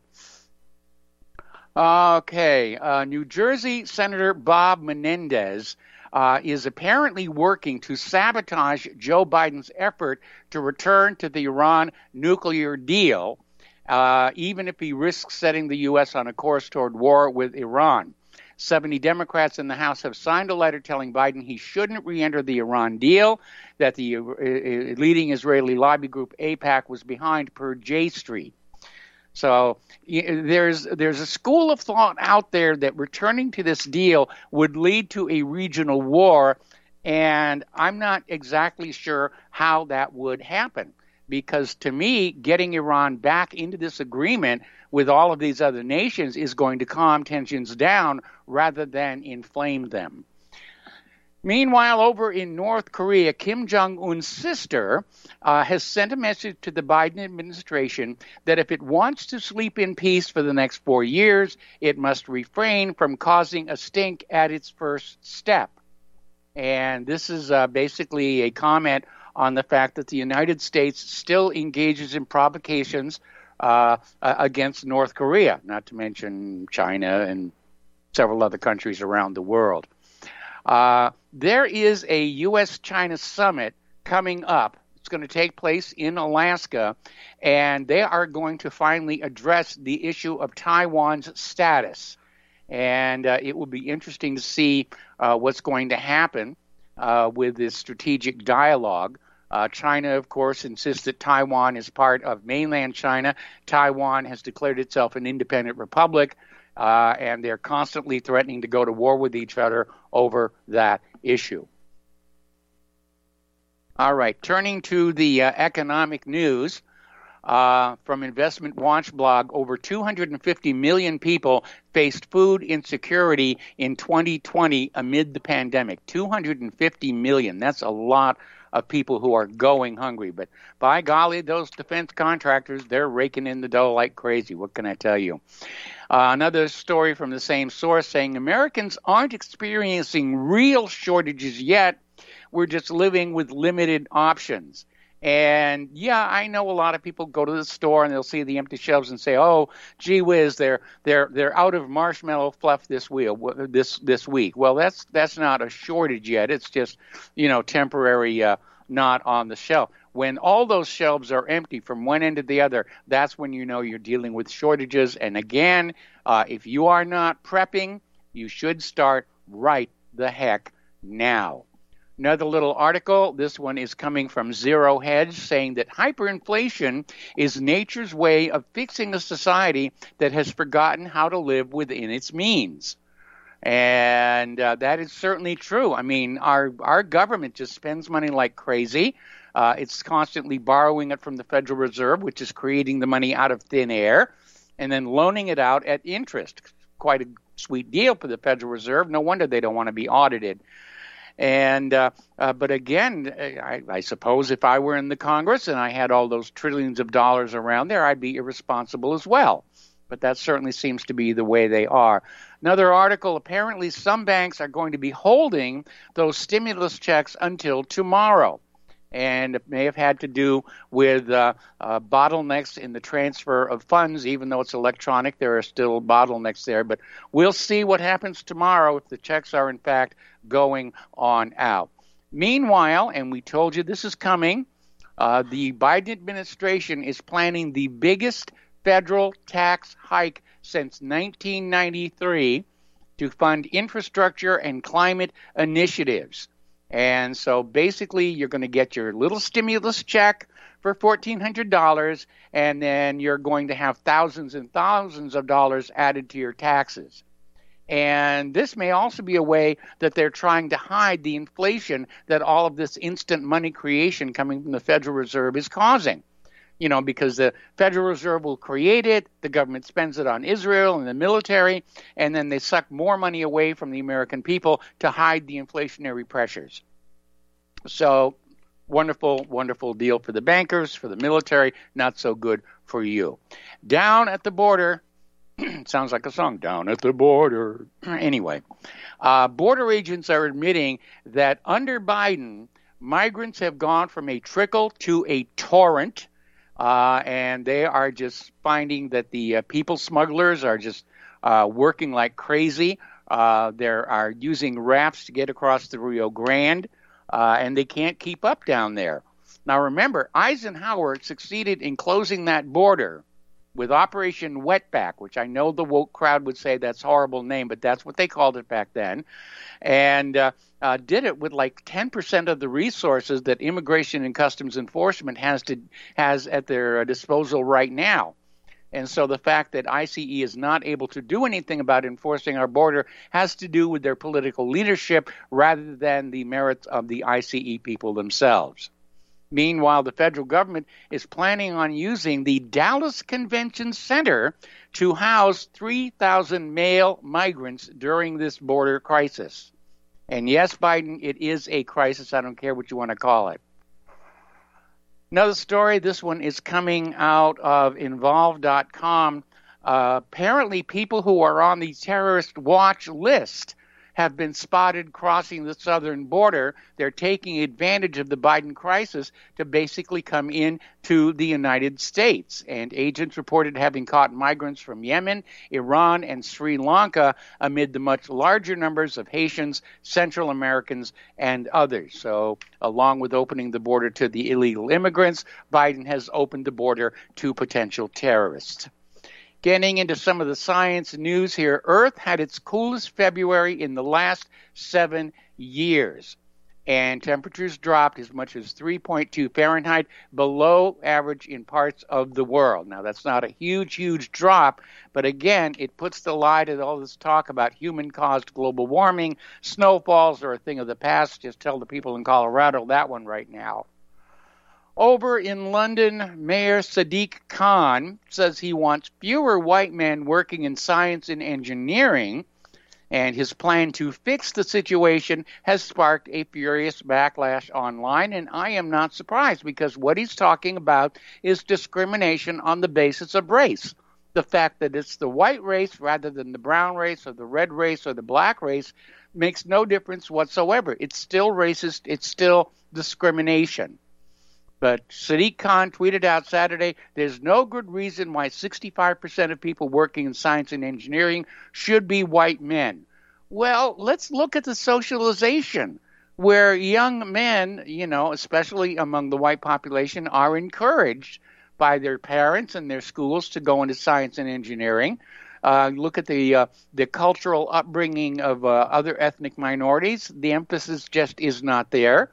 Okay, uh, New Jersey Senator Bob Menendez uh, is apparently working to sabotage Joe Biden's effort to return to the Iran nuclear deal, uh, even if he risks setting the U S on a course toward war with Iran. seventy Democrats in the House have signed a letter telling Biden he shouldn't re-enter the Iran deal, that the uh, leading Israeli lobby group AIPAC was behind per J Street. So there's there's a school of thought out there that returning to this deal would lead to a regional war, and I'm not exactly sure how that would happen. Because to me, getting Iran back into this agreement with all of these other nations is going to calm tensions down rather than inflame them. Meanwhile, over in North Korea, Kim Jong-un's sister uh, has sent a message to the Biden administration that if it wants to sleep in peace for the next four years, it must refrain from causing a stink at its first step. And this is uh, basically a comment on the fact that the United States still engages in provocations uh, uh, against North Korea, not to mention China and several other countries around the world. Uh, there is a U S China summit coming up. It's going to take place in Alaska, and they are going to finally address the issue of Taiwan's status. And uh, it will be interesting to see uh, what's going to happen uh, with this strategic dialogue. Uh, China, of course, insists that Taiwan is part of mainland China. Taiwan has declared itself an independent republic, uh, and they're constantly threatening to go to war with each other over that issue. All right, turning to the uh, economic news. Uh, from Investment Watch blog, over two hundred fifty million people faced food insecurity in twenty twenty amid the pandemic. two hundred fifty million. That's a lot of people who are going hungry. But by golly, those defense contractors, they're raking in the dough like crazy. What can I tell you? Uh, another story from the same source saying Americans aren't experiencing real shortages yet. We're just living with limited options. And, yeah, I know a lot of people go to the store and they'll see the empty shelves and say, oh, gee whiz, they're they're they're out of marshmallow fluff this week. This this week. Well, that's that's not a shortage yet. It's just, you know, temporary uh, not on the shelf. When all those shelves are empty from one end to the other, that's when you know you're dealing with shortages. And, again, uh, if you are not prepping, you should start right the heck now. Another little article, this one is coming from Zero Hedge, saying that hyperinflation is nature's way of fixing a society that has forgotten how to live within its means. And uh, that is certainly true. I mean, our, our government just spends money like crazy. Uh, it's constantly borrowing it from the Federal Reserve, which is creating the money out of thin air, and then loaning it out at interest. Quite a sweet deal for the Federal Reserve. No wonder they don't want to be audited. And uh, uh, but again, I, I suppose if I were in the Congress and I had all those trillions of dollars around there, I'd be irresponsible as well. But that certainly seems to be the way they are. Another article, apparently some banks are going to be holding those stimulus checks until tomorrow. And it may have had to do with uh, uh, bottlenecks in the transfer of funds. Even though it's electronic, there are still bottlenecks there. But we'll see what happens tomorrow if the checks are, in fact, going on out. Meanwhile, and we told you this is coming, uh, the Biden administration is planning the biggest federal tax hike since nineteen ninety-three to fund infrastructure and climate initiatives. And so basically you're going to get your little stimulus check for fourteen hundred dollars, and then you're going to have thousands and thousands of dollars added to your taxes. And this may also be a way that they're trying to hide the inflation that all of this instant money creation coming from the Federal Reserve is causing. You know, because the Federal Reserve will create it, the government spends it on Israel and the military, and then they suck more money away from the American people to hide the inflationary pressures. So, wonderful, wonderful deal for the bankers, for the military, not so good for you. Down at the border, Sounds like a song, Down at the Border. Anyway, uh, border agents are admitting that under Biden, migrants have gone from a trickle to a torrent, uh, and they are just finding that the uh, people smugglers are just uh, working like crazy. Uh, they are using rafts to get across the Rio Grande, uh, and they can't keep up down there. Now remember, Eisenhower succeeded in closing that border with Operation Wetback, which I know the woke crowd would say that's a horrible name, but that's what they called it back then, and uh, uh, did it with like ten percent of the resources that Immigration and Customs Enforcement has to has at their disposal right now. And so the fact that I C E is not able to do anything about enforcing our border has to do with their political leadership rather than the merits of the I C E people themselves. Meanwhile, the federal government is planning on using the Dallas Convention Center to house three thousand male migrants during this border crisis. And yes, Biden, it is a crisis. I don't care what you want to call it. Another story, this one is coming out of involved dot com. Uh, apparently, people who are on the terrorist watch list have been spotted crossing the southern border. They're taking advantage of the Biden crisis to basically come in to the United States. And agents reported having caught migrants from Yemen, Iran, and Sri Lanka amid the much larger numbers of Haitians, Central Americans, and others. So along with opening the border to the illegal immigrants, Biden has opened the border to potential terrorists. Getting into some of the science news here, Earth had its coolest February in the last seven years, and temperatures dropped as much as three point two Fahrenheit below average in parts of the world. Now, that's not a huge, huge drop, but again, it puts the lie to all this talk about human-caused global warming. Snowfalls are a thing of the past. Just tell the people in Colorado that one right now. Over in London, Mayor Sadiq Khan says he wants fewer white men working in science and engineering, and his plan to fix the situation has sparked a furious backlash online, and I am not surprised because what he's talking about is discrimination on the basis of race. The fact that it's the white race rather than the brown race or the red race or the black race makes no difference whatsoever. It's still racist. It's still discrimination. But Sadiq Khan tweeted out Saturday, there's no good reason why sixty-five percent of people working in science and engineering should be white men. Well, let's look at the socialization where young men, you know, especially among the white population, are encouraged by their parents and their schools to go into science and engineering. Uh, look at the uh, the cultural upbringing of uh, other ethnic minorities. The emphasis just is not there.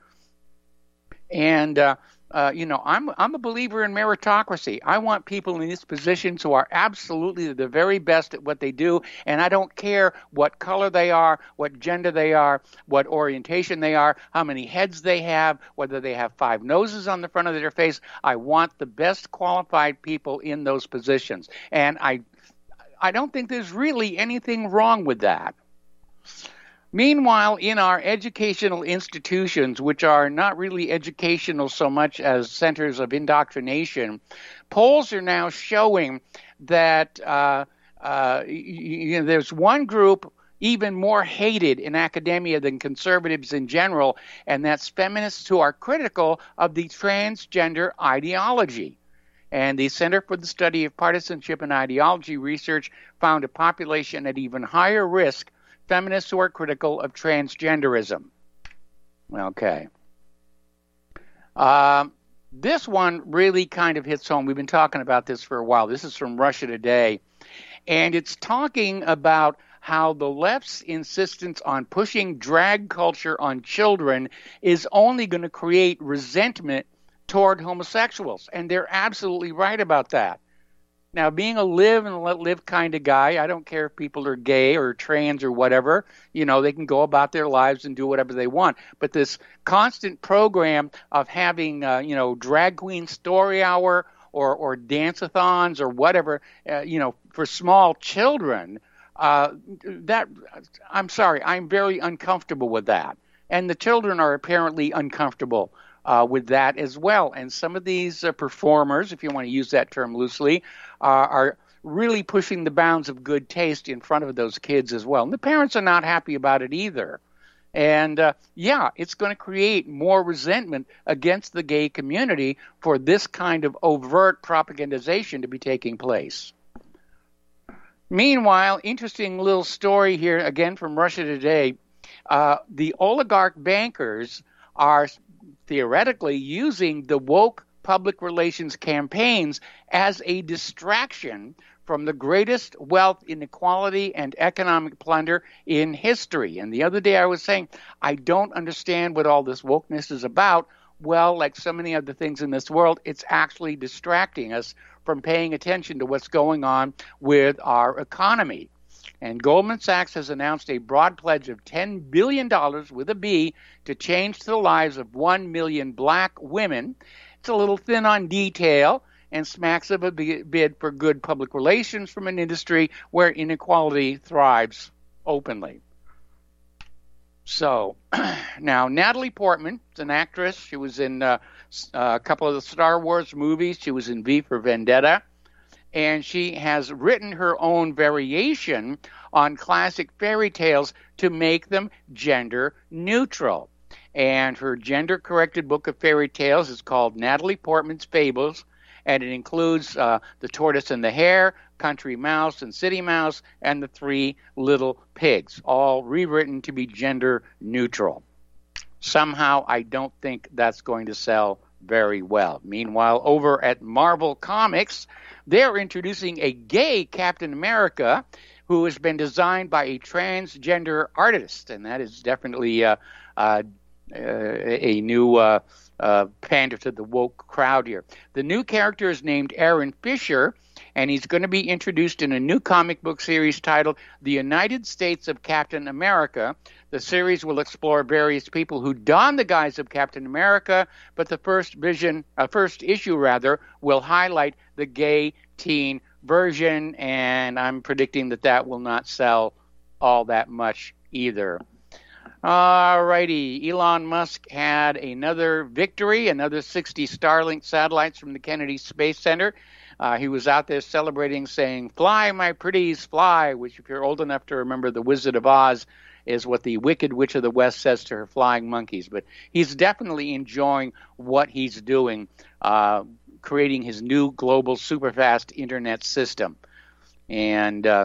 And uh, Uh, you know, I'm I'm a believer in meritocracy. I want people in these positions who are absolutely the very best at what they do, and I don't care what color they are, what gender they are, what orientation they are, how many heads they have, whether they have five noses on the front of their face. I want the best qualified people in those positions, and I I don't think there's really anything wrong with that. Meanwhile, in our educational institutions, which are not really educational so much as centers of indoctrination, polls are now showing that uh, uh, you know, there's one group even more hated in academia than conservatives in general, and that's feminists who are critical of the transgender ideology. And the Center for the Study of Partisanship and Ideology Research found a population at even higher risk, feminists who are critical of transgenderism. Okay. Um, this one really kind of hits home. We've been talking about this for a while. This is from Russia Today. And it's talking about how the left's insistence on pushing drag culture on children is only going to create resentment toward homosexuals. And they're absolutely right about that. Now, being a live and let live kind of guy, I don't care if people are gay or trans or whatever. You know, they can go about their lives and do whatever they want. But this constant program of having, uh, you know, drag queen story hour or, or dance-a-thons or whatever, uh, you know, for small children, uh, that, I'm sorry, I'm very uncomfortable with that. And the children are apparently uncomfortable Uh, with that as well. And some of these uh, performers, if you want to use that term loosely, uh, are really pushing the bounds of good taste in front of those kids as well. And the parents are not happy about it either. And, uh, yeah, it's going to create more resentment against the gay community for this kind of overt propagandization to be taking place. Meanwhile, interesting little story here, again from Russia Today. Uh, the oligarch bankers are theoretically using the woke public relations campaigns as a distraction from the greatest wealth inequality and economic plunder in history. And the other day I was saying, I don't understand what all this wokeness is about. Well, like so many other things in this world, it's actually distracting us from paying attention to what's going on with our economy. And Goldman Sachs has announced a broad pledge of ten billion dollars with a B to change the lives of one million black women. It's a little thin on detail and smacks of a bid for good public relations from an industry where inequality thrives openly. So, now, Natalie Portman is an actress. She was in uh, a couple of the Star Wars movies. She was in V for Vendetta. And she has written her own variation on classic fairy tales to make them gender neutral. And her gender-corrected book of fairy tales is called Natalie Portman's Fables, and it includes uh, The Tortoise and the Hare, Country Mouse and City Mouse, and The Three Little Pigs, all rewritten to be gender neutral. Somehow, I don't think that's going to sell very well. Meanwhile, over at Marvel Comics, they're introducing a gay Captain America who has been designed by a transgender artist, and that is definitely uh, uh, a new uh, uh, pander to the woke crowd here. The new character is named Aaron Fisher, and he's going to be introduced in a new comic book series titled The United States of Captain America. The series will explore various people who don the guise of Captain America, but the first vision, uh, first issue rather, will highlight the gay teen version, and I'm predicting that that will not sell all that much either. All righty, Elon Musk had another victory, another sixty Starlink satellites from the Kennedy Space Center. Uh, he was out there celebrating, saying, "Fly, my pretties, fly," which, if you're old enough to remember The Wizard of Oz, is what the Wicked Witch of the West says to her flying monkeys. But he's definitely enjoying what he's doing, uh, creating his new global superfast internet system. And uh,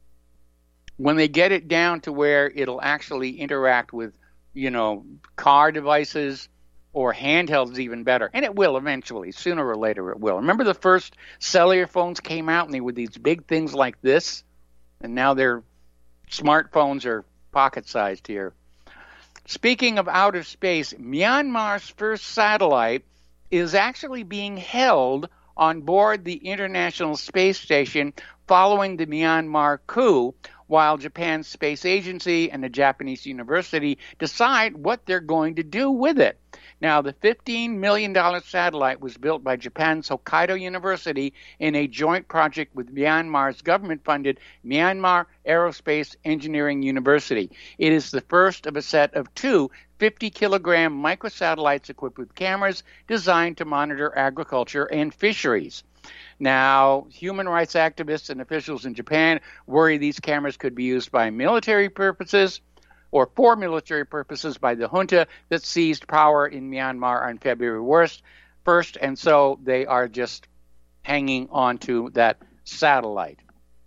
when they get it down to where it'll actually interact with, you know, car devices or handhelds, even better. And it will eventually. Sooner or later it will. Remember the first cellular phones came out and they were these big things like this? And now their smartphones are pocket-sized here. Speaking of outer space, Myanmar's first satellite is actually being held on board the International Space Station following the Myanmar coup, while Japan's space agency and a Japanese university decide what they're going to do with it. Now, the fifteen million dollars satellite was built by Japan's Hokkaido University in a joint project with Myanmar's government-funded Myanmar Aerospace Engineering University. It is the first of a set of two fifty-kilogram microsatellites equipped with cameras designed to monitor agriculture and fisheries. Now, human rights activists and officials in Japan worry these cameras could be used by military purposes or for military purposes by the junta that seized power in Myanmar on February first, and so they are just hanging on to that satellite.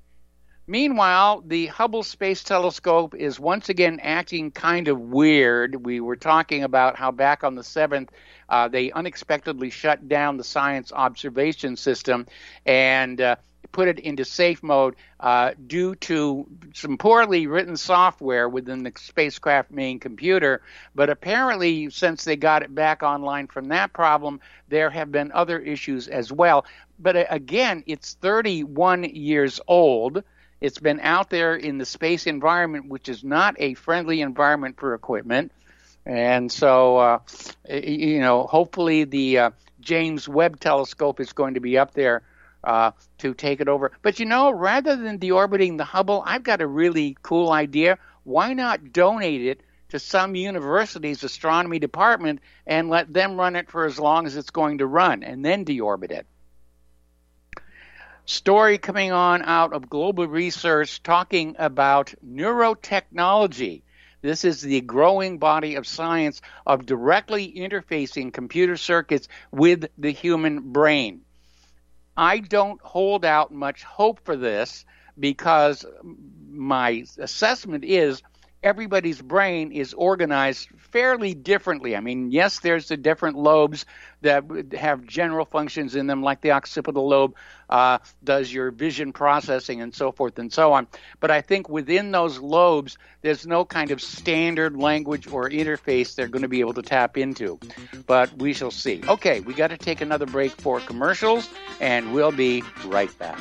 Meanwhile, the Hubble Space Telescope is once again acting kind of weird. We were talking about how back on the seventh, uh, they unexpectedly shut down the science observation system and uh, put it into safe mode uh, due to some poorly written software within the spacecraft main computer. But apparently, since they got it back online from that problem, there have been other issues as well. But uh, again, it's thirty-one years old. It's been out there in the space environment, which is not a friendly environment for equipment. And so, uh, you know, hopefully the uh, James Webb Telescope is going to be up there uh, to take it over. But, you know, rather than deorbiting the Hubble, I've got a really cool idea. Why not donate it to some university's astronomy department and let them run it for as long as it's going to run and then deorbit it? Story coming on out of Global Research talking about neurotechnology. This is the growing body of science of directly interfacing computer circuits with the human brain. I don't hold out much hope for this because my assessment is everybody's brain is organized fairly differently. I mean, yes, there's the different lobes that have general functions in them, like the occipital lobe uh, does your vision processing and so forth and so on. But I think within those lobes, there's no kind of standard language or interface they're going to be able to tap into. But we shall see. Okay, we got to take another break for commercials, and we'll be right back.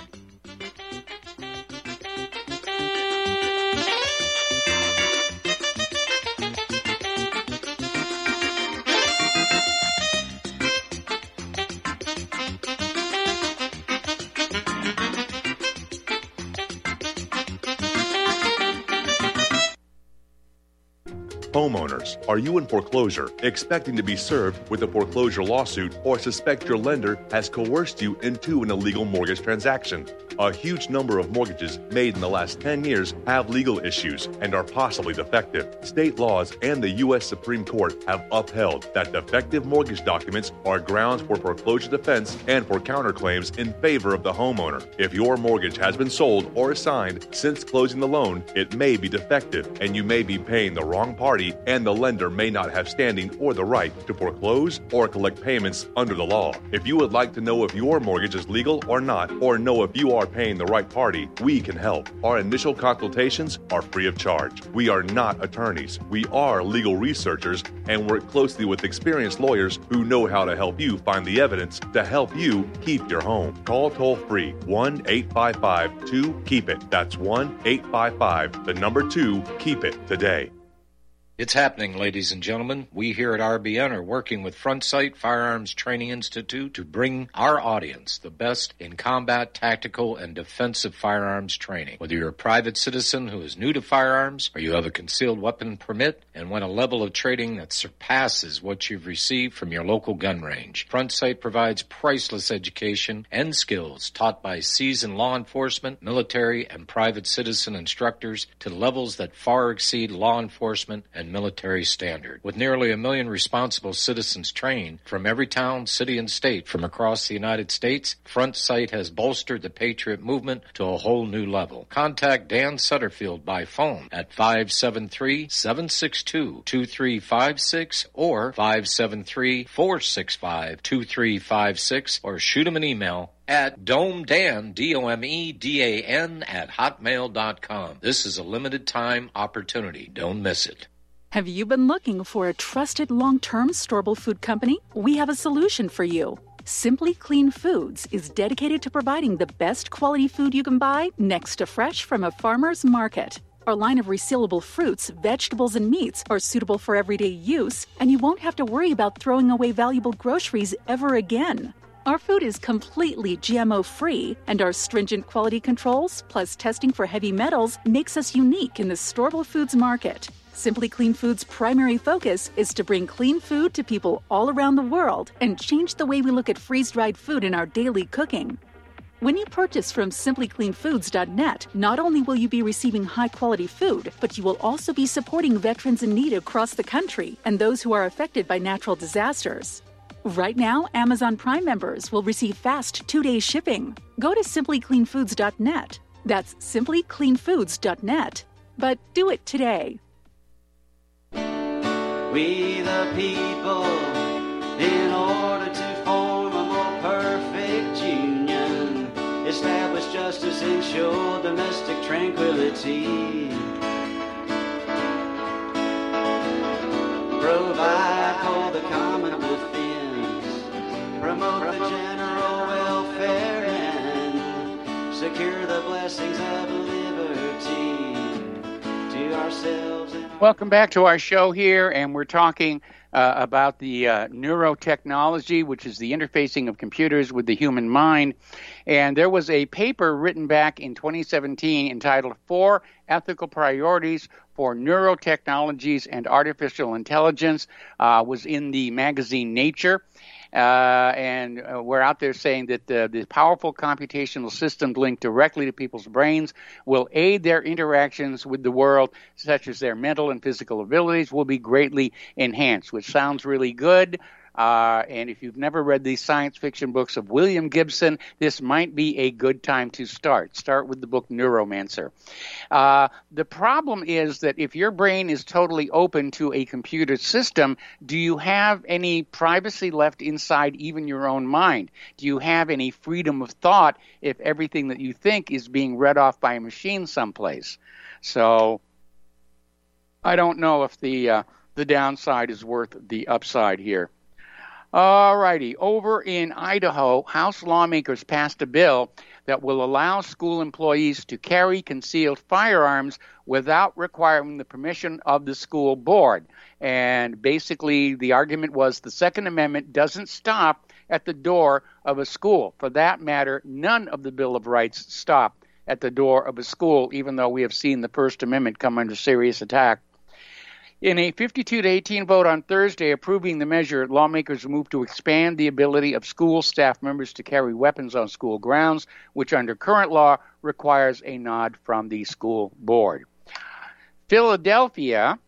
Homeowners, are you in foreclosure, expecting to be served with a foreclosure lawsuit, or suspect your lender has coerced you into an illegal mortgage transaction? A huge number of mortgages made in the last ten years have legal issues and are possibly defective. State laws and the U S Supreme Court have upheld that defective mortgage documents are grounds for foreclosure defense and for counterclaims in favor of the homeowner. If your mortgage has been sold or assigned since closing the loan, it may be defective and you may be paying the wrong party, and the lender may not have standing or the right to foreclose or collect payments under the law. If you would like to know if your mortgage is legal or not, or know if you are paying the right party, we can help. Our initial consultations are free of charge. We are not attorneys. We are legal researchers and work closely with experienced lawyers who know how to help you find the evidence to help you keep your home. Call toll-free one eight five five two keep it. That's one eight five five, the number two, keep it today. It's happening, ladies and gentlemen. We here at R B N are working with Front Sight Firearms Training Institute to bring our audience the best in combat, tactical, and defensive firearms training. Whether you're a private citizen who is new to firearms, or you have a concealed weapon permit and want a level of training that surpasses what you've received from your local gun range, Front Sight provides priceless education and skills taught by seasoned law enforcement, military, and private citizen instructors to levels that far exceed law enforcement and military standard. With nearly a million responsible citizens trained from every town, city, and state from across the United States, Front Sight has bolstered the Patriot movement to a whole new level. Contact Dan Sutterfield by phone at five seven three, seven six two, two three five six or five seven three, four six five, two three five six, or shoot him an email at domedan, D O M E D A N, at hotmail dot com. This is a limited time opportunity. Don't miss it. Have you been looking for a trusted long-term storable food company? We have a solution for you. Simply Clean Foods is dedicated to providing the best quality food you can buy next to fresh from a farmer's market. Our line of resealable fruits, vegetables, and meats are suitable for everyday use, and you won't have to worry about throwing away valuable groceries ever again. Our food is completely G M O-free, and our stringent quality controls, plus testing for heavy metals, makes us unique in the storable foods market. Simply Clean Foods' primary focus is to bring clean food to people all around the world and change the way we look at freeze-dried food in our daily cooking. When you purchase from simply clean foods dot net, not only will you be receiving high-quality food, but you will also be supporting veterans in need across the country and those who are affected by natural disasters. Right now, Amazon Prime members will receive fast two-day shipping. Go to simply clean foods dot net. That's simply clean foods dot net. But do it today. We the people, in order to form a more perfect union, establish justice, ensure domestic tranquility, provide for the common defense, promote the general welfare, and secure the blessings of liberty to ourselves. And welcome back to our show here, and we're talking uh, about the uh, neurotechnology, which is the interfacing of computers with the human mind. And there was a paper written back in twenty seventeen entitled Four Ethical Priorities for Neurotechnologies and Artificial Intelligence, uh, was in the magazine Nature. Uh, and uh, we're out there saying that uh, the powerful computational systems linked directly to people's brains will aid their interactions with the world, such as their mental and physical abilities will be greatly enhanced, which sounds really good. Uh, and if you've never read these science fiction books of William Gibson, this might be a good time to start. Start with the book Neuromancer. Uh, the problem is that if your brain is totally open to a computer system, do you have any privacy left inside even your own mind? Do you have any freedom of thought if everything that you think is being read off by a machine someplace? So I don't know if the uh, the downside is worth the upside here. All righty. Over in Idaho, House lawmakers passed a bill that will allow school employees to carry concealed firearms without requiring the permission of the school board. And basically, the argument was the Second Amendment doesn't stop at the door of a school. For that matter, none of the Bill of Rights stop at the door of a school, even though we have seen the First Amendment come under serious attack. In a fifty-two to eighteen vote on Thursday approving the measure, lawmakers moved to expand the ability of school staff members to carry weapons on school grounds, which under current law requires a nod from the school board. Philadelphia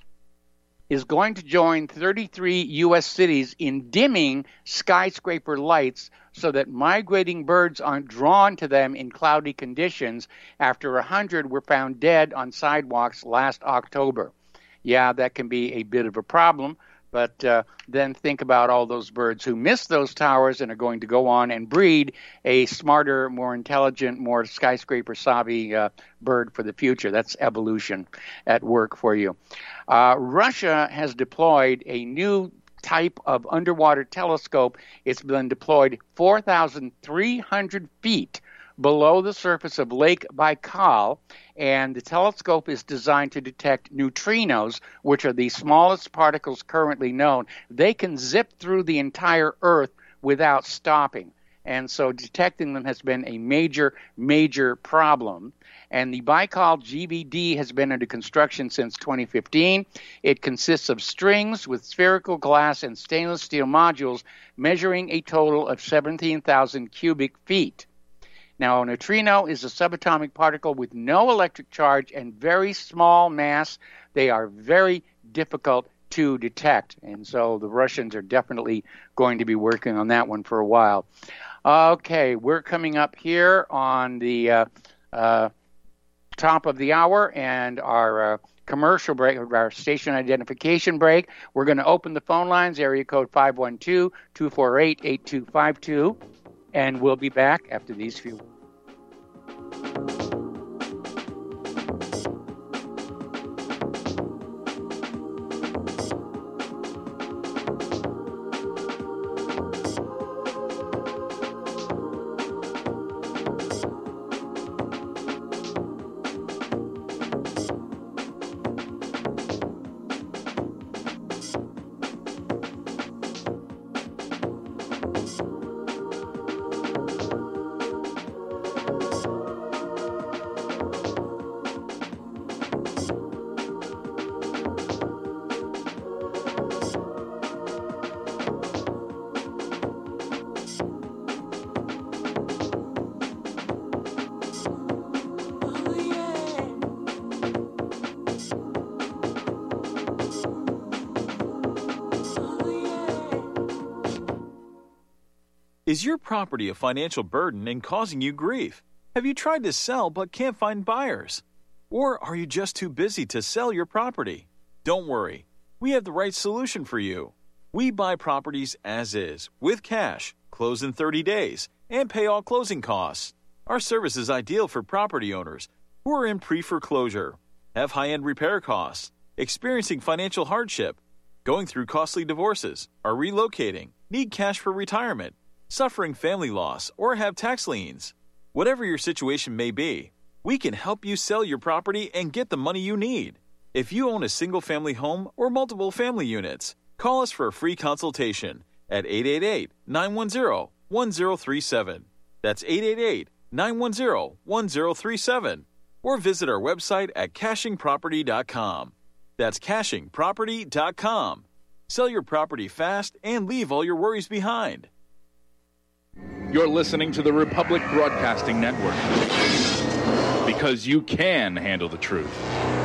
is going to join thirty-three U S cities in dimming skyscraper lights so that migrating birds aren't drawn to them in cloudy conditions after one hundred were found dead on sidewalks last October. Yeah, that can be a bit of a problem, but uh, then think about all those birds who miss those towers and are going to go on and breed a smarter, more intelligent, more skyscraper-savvy uh, bird for the future. That's evolution at work for you. Uh, Russia has deployed a new type of underwater telescope. It's been deployed four thousand three hundred feet below the surface of Lake Baikal, and the telescope is designed to detect neutrinos, which are the smallest particles currently known. They can zip through the entire Earth without stopping, and so detecting them has been a major, major problem. And the Baikal G B D has been under construction since twenty fifteen. It consists of strings with spherical glass and stainless steel modules measuring a total of seventeen thousand cubic feet. Now, a neutrino is a subatomic particle with no electric charge and very small mass. They are very difficult to detect, and so the Russians are definitely going to be working on that one for a while. Okay, we're coming up here on the uh, uh, top of the hour and our uh, commercial break, our station identification break. We're going to open the phone lines, area code five one two, two four eight, eight two five two. And we'll be back after these few. Is your property a financial burden and causing you grief? Have you tried to sell but can't find buyers? Or are you just too busy to sell your property? Don't worry, we have the right solution for you. We buy properties as is, with cash, close in thirty days, and pay all closing costs. Our service is ideal for property owners who are in pre-foreclosure, have high-end repair costs, experiencing financial hardship, going through costly divorces, are relocating, need cash for retirement, suffering family loss, or have tax liens. Whatever your situation may be, we can help you sell your property and get the money you need. If you own a single-family home or multiple family units, call us for a free consultation at eight eight eight, nine one zero, one zero three seven. That's eight eight eight, nine one zero, one zero three seven. Or visit our website at caching property dot com. That's caching property dot com. Sell your property fast and leave all your worries behind. You're listening to the Republic Broadcasting Network, because you can handle the truth.